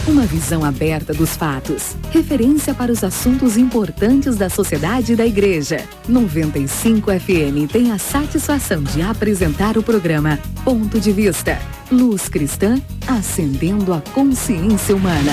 Uma visão aberta dos fatos. Referência para os assuntos importantes da sociedade e da igreja. 95 FM tem a satisfação de apresentar o programa Ponto de Vista. Luz cristã, acendendo a consciência humana.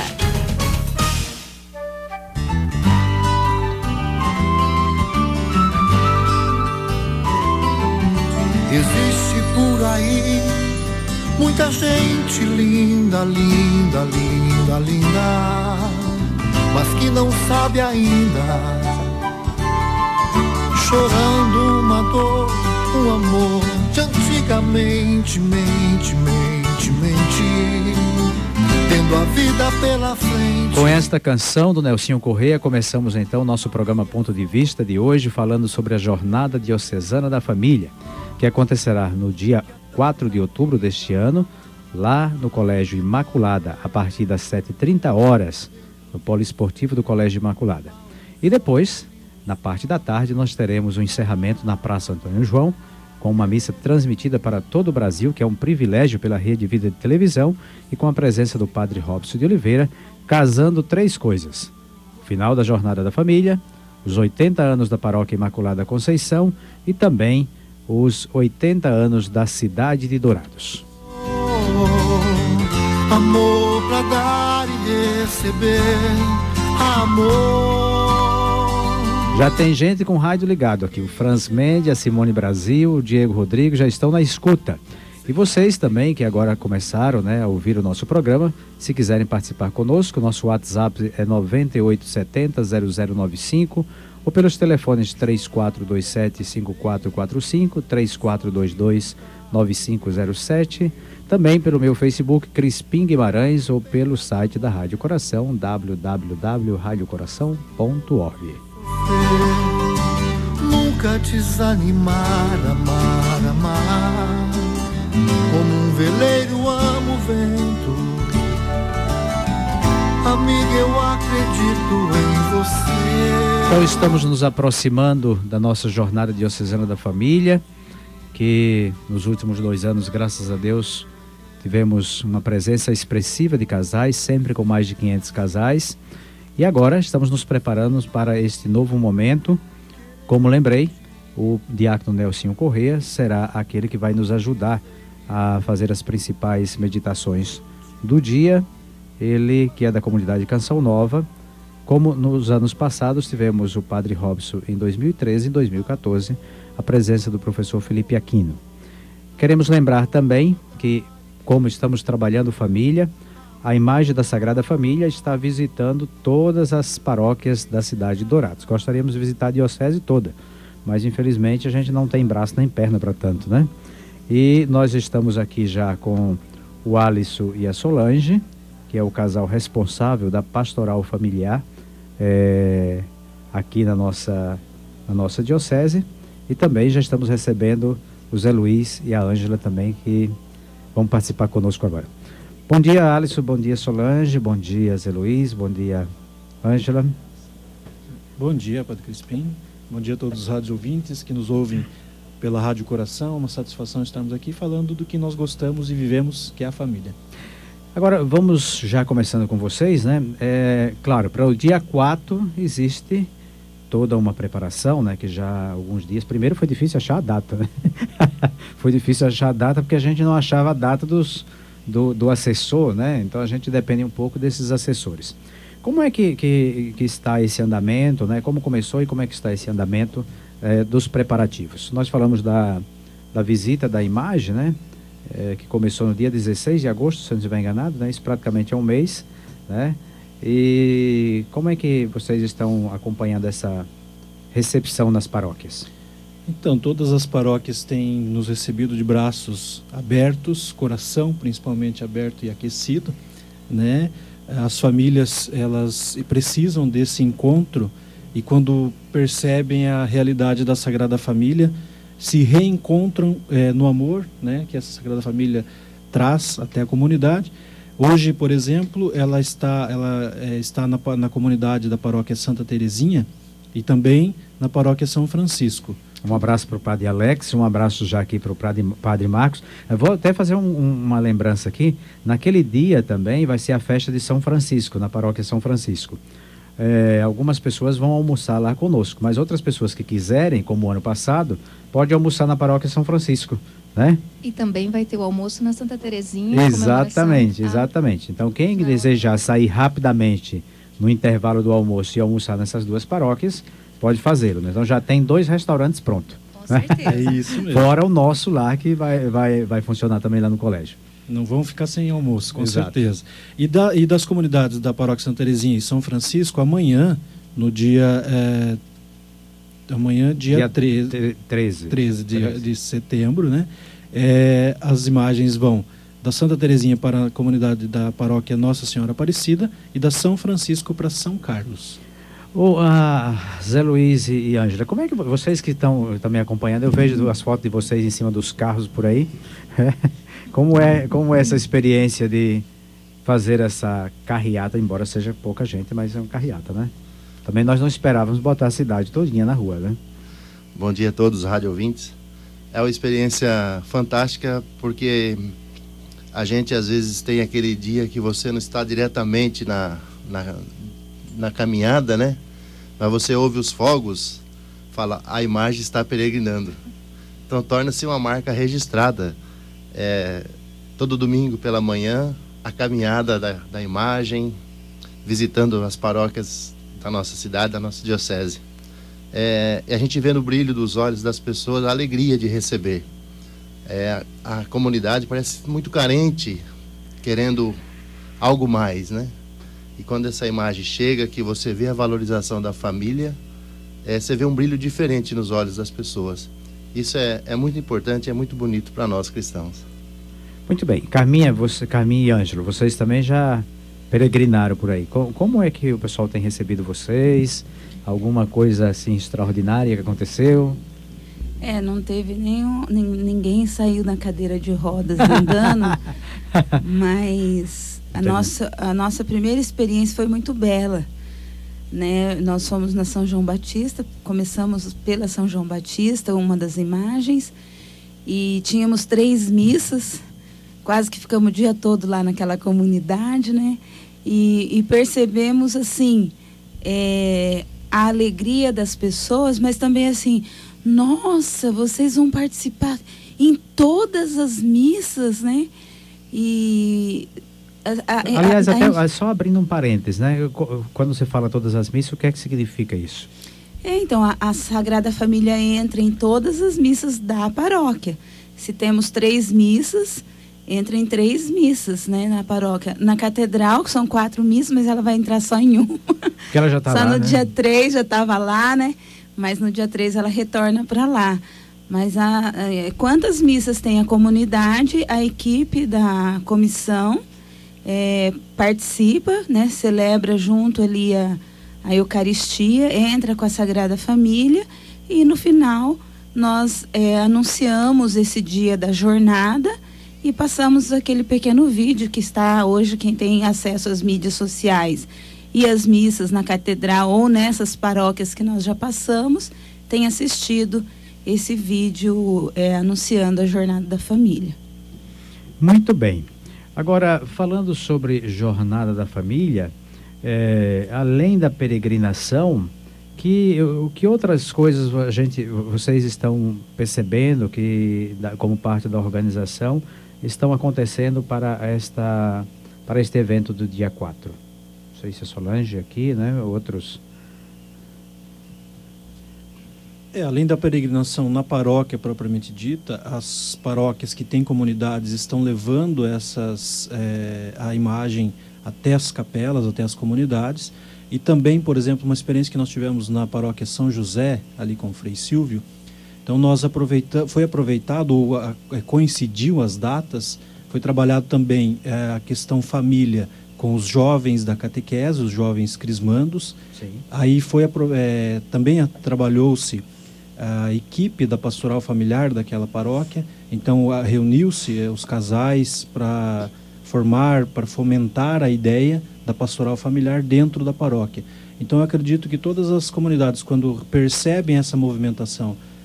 Existe por aí muita gente linda, linda, linda, linda, mas que não sabe ainda, chorando uma dor, um amor de antigamente, mente, tendo a vida pela frente. Com esta canção do Nelsinho Correia, começamos então nosso programa Ponto de Vista de hoje, falando sobre a Jornada Diocesana da Família, que acontecerá no dia 4 de outubro deste ano, lá no Colégio Imaculada, a partir das 7h30, no Polo Esportivo do Colégio Imaculada. E depois, na parte da tarde, nós teremos o encerramento na Praça Antônio João, com uma missa transmitida para todo o Brasil, que é um privilégio pela Rede Vida de Televisão, e com a presença do Padre Robson de Oliveira, casando 3 coisas: o final da Jornada da Família, os 80 anos da Paróquia Imaculada Conceição e também os 80 anos da cidade de Dourados. Amor pra dar e receber, amor. Já tem gente com rádio ligado aqui, o Franz Mendes, a Simone Brasil, o Diego Rodrigues já estão na escuta. E vocês também que agora começaram, a ouvir o nosso programa, se quiserem participar conosco, nosso WhatsApp é 98700095, ou pelos telefones 3427-5445, 3422-9507, também pelo meu Facebook, Crispim Guimarães, ou pelo site da Rádio Coração, www.radiocoração.org. Nunca desanimar, amar, amar, como um veleiro amo o vento. Amiga, eu acredito em você. Então estamos nos aproximando da nossa Jornada Diocesana da Família, que nos últimos 2 anos, graças a Deus, tivemos uma presença expressiva de casais, sempre com mais de 500 casais. E agora estamos nos preparando para este novo momento. Como lembrei, o diácono Nelsinho Correia será aquele que vai nos ajudar a fazer as principais meditações do dia. Ele que é da comunidade Canção Nova. Como nos anos passados tivemos o Padre Robson em 2013 e 2014, a presença do professor Felipe Aquino. Queremos lembrar também que, como estamos trabalhando família, a imagem da Sagrada Família está visitando todas as paróquias da cidade de Dourados. Gostaríamos de visitar a diocese toda, mas infelizmente a gente não tem braço nem perna para tanto, né? E nós estamos aqui já com o Alisson e a Solange, que é o casal responsável da pastoral familiar aqui na nossa diocese, e também já estamos recebendo o Zé Luiz e a Ângela também, que vão participar conosco agora. Bom dia, Alisson, bom dia, Solange, bom dia, Zé Luiz, bom dia, Ângela. Bom dia, Padre Crispim, bom dia a todos os rádios ouvintes que nos ouvem pela Rádio Coração. Uma satisfação estarmos aqui falando do que nós gostamos e vivemos, que é a família. Agora, vamos já começando com vocês, claro, para o dia 4 existe toda uma preparação, que já há alguns dias... Primeiro foi difícil achar a data, né? Foi difícil achar a data porque a gente não achava a data do assessor, Então a gente depende um pouco desses assessores. Como é que está esse andamento, Como começou e como é que está esse andamento dos preparativos? Nós falamos da visita da imagem, que começou no dia 16 de agosto, se eu não estiver enganado, Isso praticamente é um mês, E como é que vocês estão acompanhando essa recepção nas paróquias? Então, todas as paróquias têm nos recebido de braços abertos, coração principalmente aberto e aquecido, As famílias, elas precisam desse encontro, e quando percebem a realidade da Sagrada Família, se reencontram no amor, que essa Sagrada Família traz até a comunidade. Hoje, por exemplo, ela está na comunidade da paróquia Santa Terezinha e também na paróquia São Francisco. Um abraço para o Padre Alex, um abraço já aqui para o Padre Marcos. Eu vou até fazer uma lembrança aqui. Naquele dia também vai ser a festa de São Francisco, na paróquia São Francisco. Algumas pessoas vão almoçar lá conosco, mas outras pessoas que quiserem, como o ano passado, pode almoçar na paróquia São Francisco, né? E também vai ter o almoço na Santa Terezinha. Exatamente. Então, quem desejar sair rapidamente no intervalo do almoço e almoçar nessas duas paróquias, pode fazê-lo, né? Então já tem 2 restaurantes prontos. Com certeza. É isso mesmo. Fora o nosso lá, que vai funcionar também lá no colégio. Não vão ficar sem almoço, com Exato. certeza. E das comunidades da Paróquia Santa Terezinha e São Francisco, amanhã, no dia... dia 13 de setembro, né? As imagens vão da Santa Terezinha para a comunidade da Paróquia Nossa Senhora Aparecida e da São Francisco para São Carlos. Zé Luiz e Ângela, como é que vocês que estão também acompanhando, eu vejo as fotos de vocês em cima dos carros por aí, como é essa experiência de fazer essa carreata, embora seja pouca gente, mas é uma carreata, né? Também nós não esperávamos botar a cidade todinha na rua, né? Bom dia a todos, rádio ouvintes. É uma experiência fantástica, porque a gente às vezes tem aquele dia que você não está diretamente na caminhada, né? Mas você ouve os fogos, fala, a imagem está peregrinando. Então torna-se uma marca registrada. Todo domingo pela manhã, a caminhada da imagem, visitando as paróquias da nossa cidade, da nossa diocese. A gente vê no brilho dos olhos das pessoas a alegria de receber. A comunidade parece muito carente, querendo algo mais, né? E quando essa imagem chega, que você vê a valorização da família, você vê um brilho diferente nos olhos das pessoas. Isso é muito importante, é muito bonito para nós cristãos. Muito bem. Carminha e Ângelo, vocês também já peregrinaram por aí. Como é que o pessoal tem recebido vocês? Alguma coisa assim extraordinária que aconteceu? Não teve ninguém saiu na cadeira de rodas andando, mas a nossa primeira experiência foi muito bela, né? Nós fomos na São João Batista, começamos pela São João Batista, uma das imagens, e tínhamos 3 missas, quase que ficamos o dia todo lá naquela comunidade, né? E percebemos assim a alegria das pessoas, mas também assim, nossa, vocês vão participar em todas as missas, né? Aliás, só abrindo um parênteses, né? Quando você fala todas as missas, o que é que significa isso? Então, a Sagrada Família entra em todas as missas da paróquia. Se temos 3 missas, entra em 3 missas, né, na paróquia. Na catedral, que são 4 missas, mas ela vai entrar só em uma. Porque ela já está lá, só no né? dia 3 já estava lá, né? Mas no dia 3 ela retorna para lá. Mas quantas missas tem a comunidade, a equipe da comissão participa, né? Celebra junto ali a Eucaristia, entra com a Sagrada Família e no final nós anunciamos esse dia da jornada e passamos aquele pequeno vídeo que está hoje, quem tem acesso às mídias sociais e às missas na catedral ou nessas paróquias que nós já passamos, tem assistido esse vídeo anunciando a Jornada da Família. Muito bem. Agora, falando sobre Jornada da Família, além da peregrinação, que outras coisas vocês estão percebendo que, como parte da organização, estão acontecendo para este evento do dia 4? Não sei se é Solange aqui, né? Outros... Além da peregrinação na paróquia propriamente dita, as paróquias que têm comunidades estão levando a imagem até as capelas, até as comunidades. E também, por exemplo, uma experiência que nós tivemos na paróquia São José, ali com o Frei Silvio. Então, foi aproveitado, coincidiu as datas, foi trabalhado também a questão família com os jovens da catequese, os jovens crismandos. Sim. Aí também trabalhou-se a equipe da pastoral familiar daquela paróquia. Então reuniu-se os casais para fomentar a ideia da pastoral familiar dentro da paróquia. Então eu acredito que todas as comunidades, quando percebem essa movimentação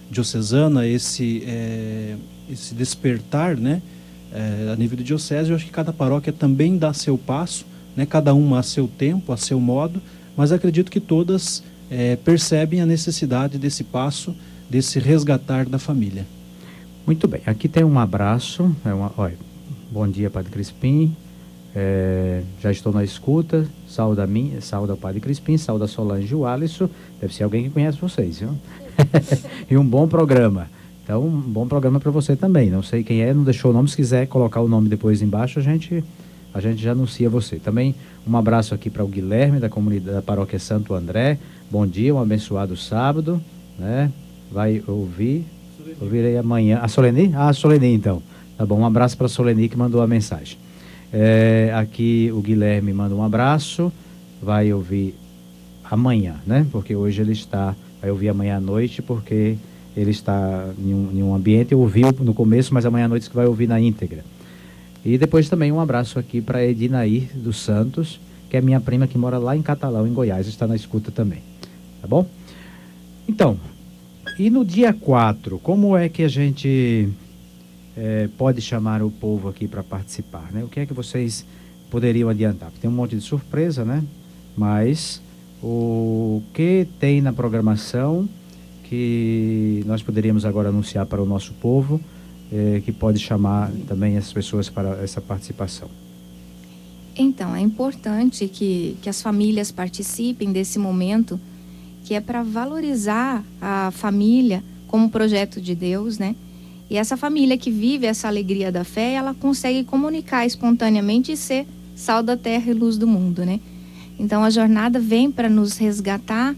diocesana, esse despertar, né? A nível de diocese, eu acho que cada paróquia também dá seu passo, né? Cada uma a seu tempo, a seu modo, mas acredito que todas percebem a necessidade desse passo, desse resgatar da família. Muito bem, aqui tem um abraço, olha, bom dia, Padre Crispim, já estou na escuta, saúde ao Padre Crispim, saúde a Solange e o Alisson, deve ser alguém que conhece vocês, viu? E um bom programa. Então, um bom programa para você também. Não sei quem é, não deixou o nome. Se quiser colocar o nome depois embaixo, a gente já anuncia você. Também um abraço aqui para o Guilherme, da comunidade da Paróquia Santo André. Bom dia, um abençoado sábado, né? Vai ouvirei amanhã. A Soleni? Ah, a Soleni, então. Tá bom, um abraço para a Soleni que mandou a mensagem. Aqui o Guilherme manda um abraço. Vai ouvir amanhã, né? Porque hoje ele vai ouvir amanhã à noite, porque ele está em um ambiente, ouviu no começo, mas amanhã à noite que vai ouvir na íntegra. E depois também um abraço aqui para Edinair dos Santos, que é minha prima que mora lá em Catalão, em Goiás, está na escuta também. Tá bom? Então, e no dia 4, como é que a gente pode chamar o povo aqui para participar, né? O que é que vocês poderiam adiantar? Tem um monte de surpresa, né? Mas o que tem na programação que nós poderíamos agora anunciar para o nosso povo, que pode chamar também as pessoas para essa participação? Então, é importante que as famílias participem desse momento, que é para valorizar a família como projeto de Deus, né? E essa família que vive essa alegria da fé, ela consegue comunicar espontaneamente e ser sal da terra e luz do mundo, né? Então, a jornada vem para nos resgatar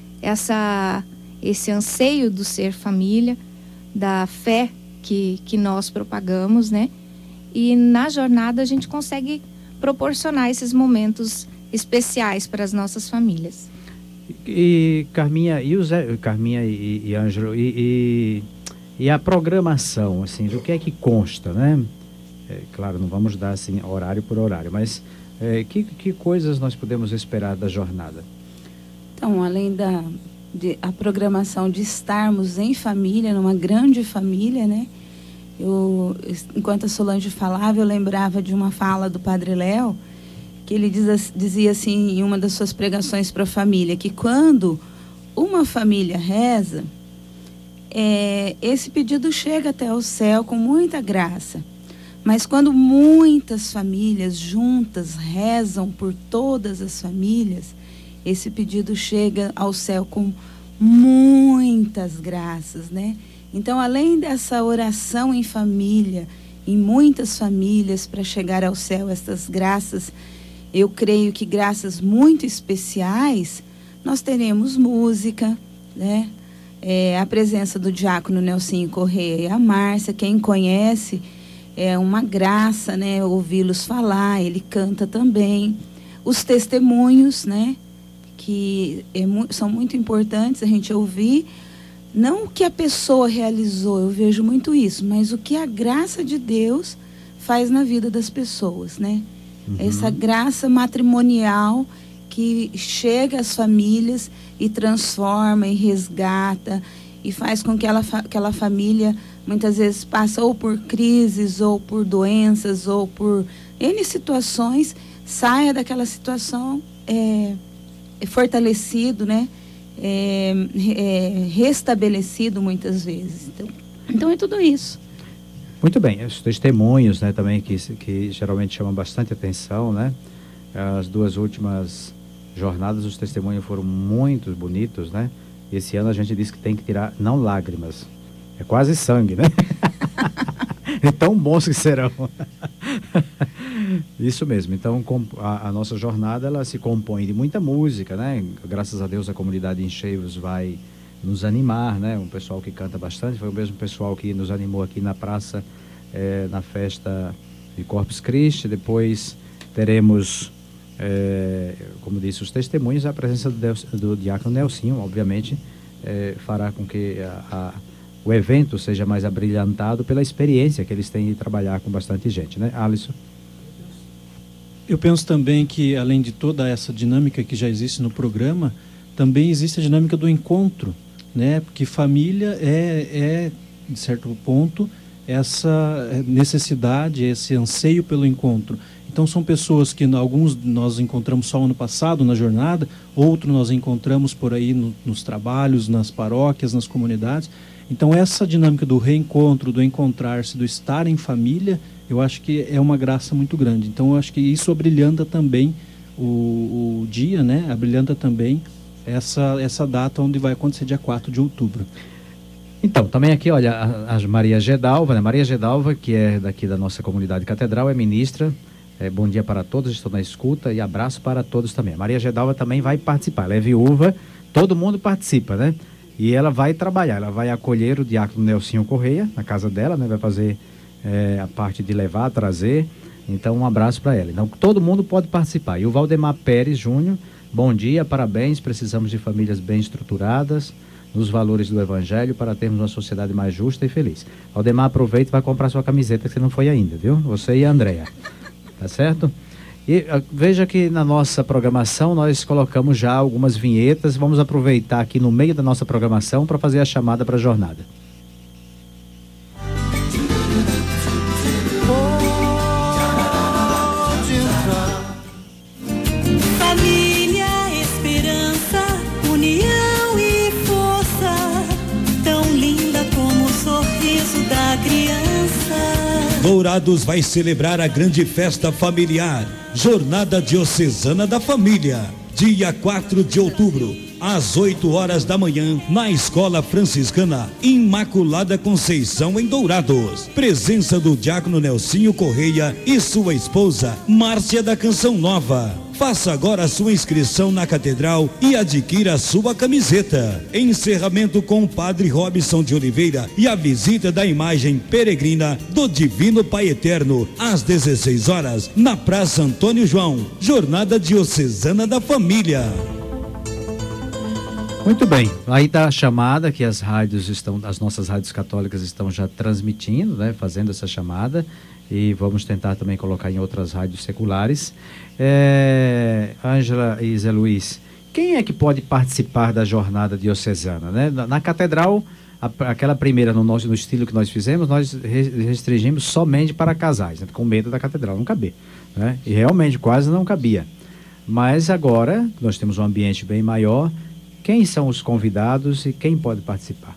esse anseio do ser família, da fé que nós propagamos, né? E na jornada a gente consegue proporcionar esses momentos especiais para as nossas famílias. E Carminha e Ângelo, e a programação, assim, do que é que consta, né? Claro, não vamos dar assim horário por horário, mas que coisas nós podemos esperar da jornada? Então, além a programação de estarmos em família, numa grande família, né? Enquanto a Solange falava, eu lembrava de uma fala do Padre Léo, que ele dizia assim, em uma das suas pregações para a família, que quando uma família reza, esse pedido chega até o céu com muita graça. Mas quando muitas famílias juntas rezam por todas as famílias, esse pedido chega ao céu com muitas graças, né? Então, além dessa oração em família, em muitas famílias para chegar ao céu, essas graças, eu creio que graças muito especiais, nós teremos música, né? A presença do diácono Nelsinho Correia e a Márcia, quem conhece, é uma graça, né? Ouvi-los falar, ele canta também. Os testemunhos, né? Que são muito importantes a gente ouvir, não o que a pessoa realizou, eu vejo muito isso, mas o que a graça de Deus faz na vida das pessoas, né? Uhum. Essa graça matrimonial que chega às famílias e transforma e resgata e faz com que aquela família muitas vezes passe ou por crises, ou por doenças, ou por N situações, saia daquela situação fortalecido, né? Restabelecido muitas vezes. Então é tudo isso. Muito bem, os testemunhos, né, também que geralmente chamam bastante atenção, né? As duas últimas jornadas, os testemunhos foram muito bonitos, né? Esse ano a gente disse que tem que tirar, não lágrimas, é quase sangue, né? É tão bons que serão. Isso mesmo. Então, a nossa jornada, ela se compõe de muita música, né? Graças a Deus, a comunidade Encheios vai nos animar, né? Um pessoal que canta bastante, foi o mesmo pessoal que nos animou aqui na praça, na festa de Corpus Christi. Depois teremos, como disse, os testemunhos. A presença do diácono Nelsinho, obviamente, fará com que o evento seja mais abrilhantado pela experiência que eles têm de trabalhar com bastante gente, né? Alisson? Eu penso também que, além de toda essa dinâmica que já existe no programa, também existe a dinâmica do encontro, né? Porque família é de certo ponto, essa necessidade, esse anseio pelo encontro. Então são pessoas que alguns nós encontramos só ano passado na jornada, outros nós encontramos por aí nos trabalhos, nas paróquias, nas comunidades. Então essa dinâmica do reencontro, do encontrar-se, do estar em família, eu acho que é uma graça muito grande. Então eu acho que isso abrilhanta também o dia, né? Abrilhanta também essa data onde vai acontecer dia 4 de outubro. Então, também aqui, olha, a Maria Gedalva, né? Maria Gedalva, que é daqui da nossa comunidade catedral, é ministra. Bom dia para todos, estou na escuta, e abraço para todos também. A Maria Gedalva também vai participar, ela é viúva, todo mundo participa, né? E ela vai trabalhar, ela vai acolher o diácono Nelsinho Correia na casa dela, né? Vai fazer a parte de levar, trazer. Então, um abraço para ela. Então, todo mundo pode participar. E o Valdemar Pérez Júnior, bom dia, parabéns, precisamos de famílias bem estruturadas, nos valores do Evangelho, para termos uma sociedade mais justa e feliz. Valdemar, aproveita e vai comprar sua camiseta, que você não foi ainda, viu? Você e a Andréa. Tá certo? E veja que na nossa programação nós colocamos já algumas vinhetas. Vamos aproveitar aqui no meio da nossa programação para fazer a chamada para a jornada. Família, esperança, união e força, tão linda como o sorriso da criança. Dourados vai celebrar a grande festa familiar, Jornada Diocesana da Família, dia 4 de outubro, às 8 horas da manhã, na Escola Franciscana Imaculada Conceição, em Dourados. Presença do diácono Nelsinho Correia e sua esposa, Márcia da Canção Nova. Faça agora a sua inscrição na Catedral e adquira a sua camiseta. Encerramento com o Padre Robson de Oliveira e a visita da imagem peregrina do Divino Pai Eterno, às 16 horas, na Praça Antônio João. Jornada Diocesana da Família. Muito bem, aí está a chamada que as nossas rádios católicas estão já transmitindo, né, fazendo essa chamada, e vamos tentar também colocar em outras rádios seculares. Ângela e Zé Luiz, quem é que pode participar da jornada diocesana, né? Na catedral, aquela primeira no estilo que nós fizemos, nós restringimos somente para casais, né, com medo da catedral não caber, né? E realmente quase não cabia. Mas agora nós temos um ambiente bem maior. Quem são os convidados e quem pode participar?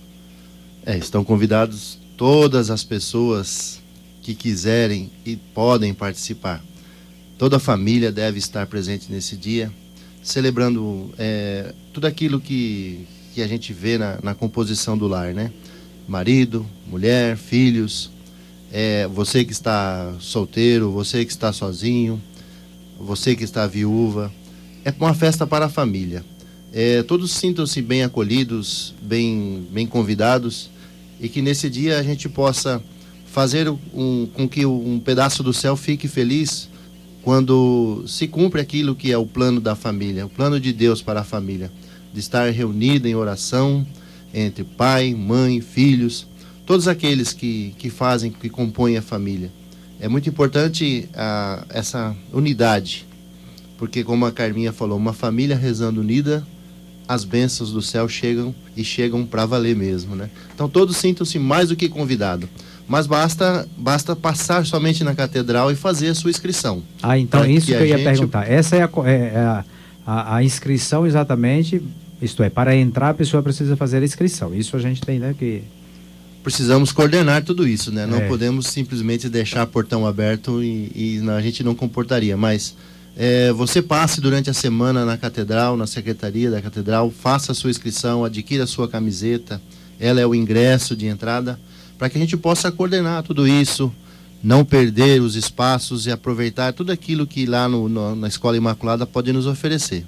Estão convidados todas as pessoas que quiserem e podem participar. Toda a família deve estar presente nesse dia, celebrando tudo aquilo que a gente vê na composição do lar, né? Marido, mulher, filhos, você que está solteiro, você que está sozinho, você que está viúva. É uma festa para a família. Todos sintam-se bem acolhidos, bem convidados, e que nesse dia a gente possa fazer com que um pedaço do céu fique feliz quando se cumpre aquilo que é o plano da família, o plano de Deus para a família, de estar reunida em oração entre pai, mãe, filhos, todos aqueles que compõem a família. É muito importante essa unidade, porque como a Carminha falou, uma família rezando unida, as bênçãos do céu chegam para valer mesmo, né? Então todos sintam-se mais do que convidados, mas basta passar somente na catedral e fazer a sua inscrição. Então isso que eu ia perguntar. Essa é a inscrição exatamente, isto é, para entrar a pessoa precisa fazer a inscrição. Isso a gente tem, né, que... Precisamos coordenar tudo isso, né? Não podemos simplesmente deixar portão aberto e a gente não comportaria, mas... você passe durante a semana na catedral, na secretaria da catedral, faça a sua inscrição, adquira a sua camiseta, ela é o ingresso de entrada, para que a gente possa coordenar tudo isso, não perder os espaços e aproveitar tudo aquilo que lá na Escola Imaculada pode nos oferecer.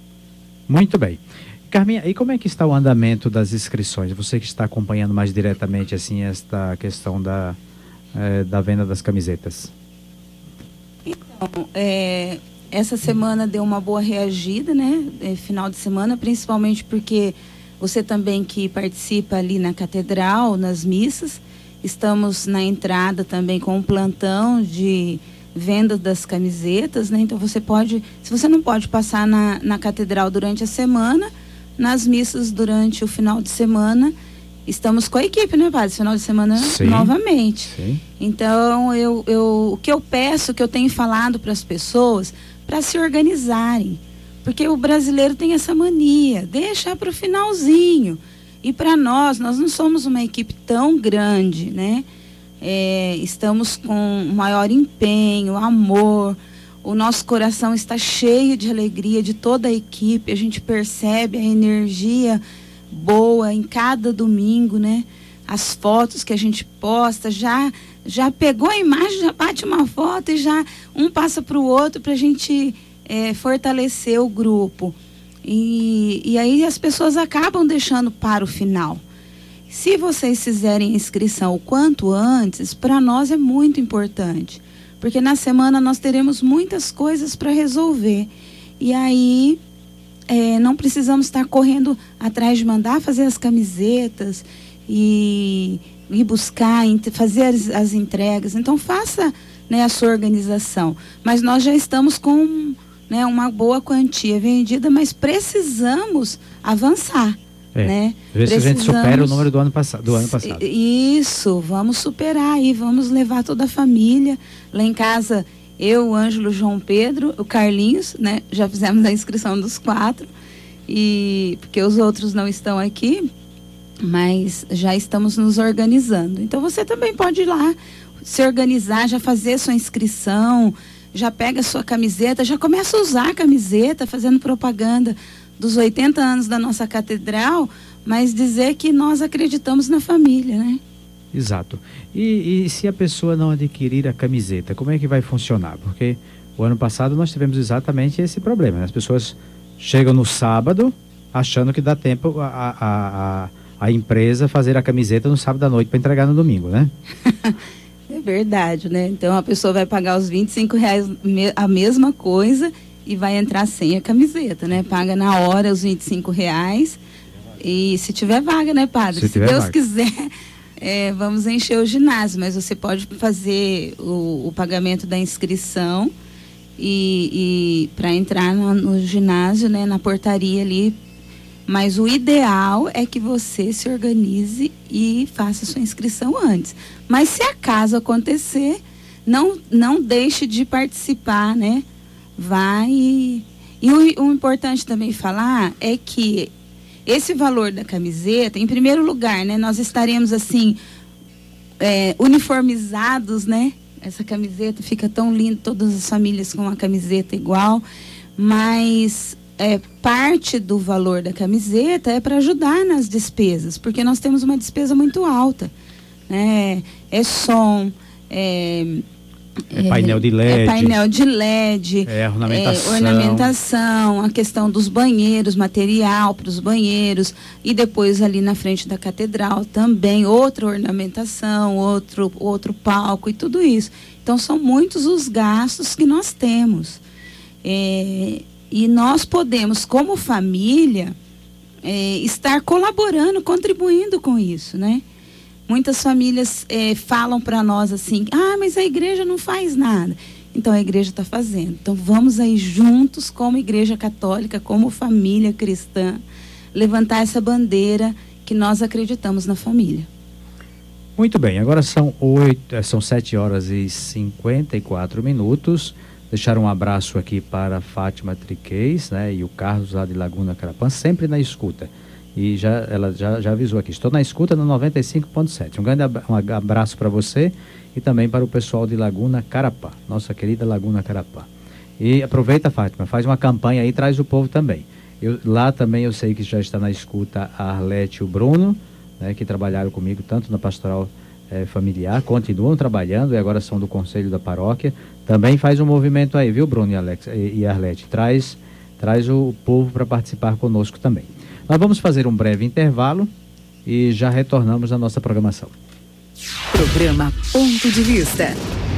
Muito bem. Carminha, e como é que está o andamento das inscrições? Você que está acompanhando mais diretamente assim esta questão da venda das camisetas. Então, essa semana deu uma boa reagida, né? Final de semana, principalmente porque você também que participa ali na catedral, nas missas, estamos na entrada também com um plantão de venda das camisetas, né? Então você pode, se você não pode passar na catedral durante a semana, nas missas durante o final de semana. Estamos com a equipe, né, padre? Final de semana Sim. novamente. Sim. Então, o que eu peço, o que eu tenho falado para as pessoas, para se organizarem. Porque o brasileiro tem essa mania, deixar para o finalzinho. E para nós não somos uma equipe tão grande, né? Estamos com maior empenho, amor. O nosso coração está cheio de alegria de toda a equipe. A gente percebe a energia boa em cada domingo, né? As fotos que a gente posta, já pegou a imagem, já bate uma foto e já um passa para o outro para a gente fortalecer o grupo. E aí as pessoas acabam deixando para o final. Se vocês fizerem a inscrição o quanto antes, para nós é muito importante. Porque na semana nós teremos muitas coisas para resolver. E aí não precisamos estar correndo atrás de mandar fazer as camisetas e buscar, fazer as entregas. Então faça, né, a sua organização. Mas nós já estamos com, né, uma boa quantia vendida, mas precisamos avançar. Né? Ver se a gente supera o número do ano passado. Isso, vamos superar e vamos levar toda a família. Lá em casa, eu, o Ângelo, o João Pedro, o Carlinhos, né? Já fizemos a inscrição dos 4, porque os outros não estão aqui, mas já estamos nos organizando. Então você também pode ir lá, se organizar, já fazer sua inscrição, já pega a sua camiseta, já começa a usar a camiseta, fazendo propaganda dos 80 anos da nossa catedral, mas dizer que nós acreditamos na família, né? Exato. E se a pessoa não adquirir a camiseta, como é que vai funcionar? Porque o ano passado nós tivemos exatamente esse problema, né? As pessoas chegam no sábado achando que dá tempo a empresa fazer a camiseta no sábado à noite para entregar no domingo, né? É verdade, né? Então a pessoa vai pagar os R$25 a mesma coisa e vai entrar sem a camiseta, né? Paga na hora os R$25 e se tiver vaga, né, padre? Se Deus quiser, vamos encher o ginásio, mas você pode fazer o pagamento da inscrição e para entrar no ginásio, né, na portaria ali. Mas o ideal é que você se organize e faça sua inscrição antes. Mas se acaso acontecer, não deixe de participar, né? Vai. E o importante também falar é que esse valor da camiseta, em primeiro lugar, né, nós estaremos assim uniformizados, né? Essa camiseta fica tão linda, todas as famílias com uma camiseta igual, mas parte do valor da camiseta é para ajudar nas despesas, porque nós temos uma despesa muito alta, né? Som, painel de LED, ornamentação, a questão dos banheiros, material para os banheiros, e depois ali na frente da catedral também outra ornamentação, outro palco e tudo isso. Então são muitos os gastos que nós temos. E nós podemos, como família, estar colaborando, contribuindo com isso, né? Muitas famílias falam para nós assim, mas a igreja não faz nada. Então a igreja está fazendo. Então vamos aí juntos, como igreja católica, como família cristã, levantar essa bandeira que nós acreditamos na família. Muito bem, agora são 7h54. Deixar um abraço aqui para a Fátima Triquez, né, e o Carlos lá de Laguna Carapã, sempre na escuta. E ela já avisou aqui, estou na escuta no 95.7. Um grande abraço para você e também para o pessoal de Laguna Carapã, nossa querida Laguna Carapã. E aproveita, Fátima, faz uma campanha aí e traz o povo também. Lá também eu sei que já está na escuta a Arlete e o Bruno, né, que trabalharam comigo tanto na pastoral familiar, continuam trabalhando e agora são do conselho da paróquia. Também faz um movimento aí, viu, Bruno e Arlete? Traz o povo para participar conosco também. Nós vamos fazer um breve intervalo e já retornamos à nossa programação. Programa Ponto de Vista.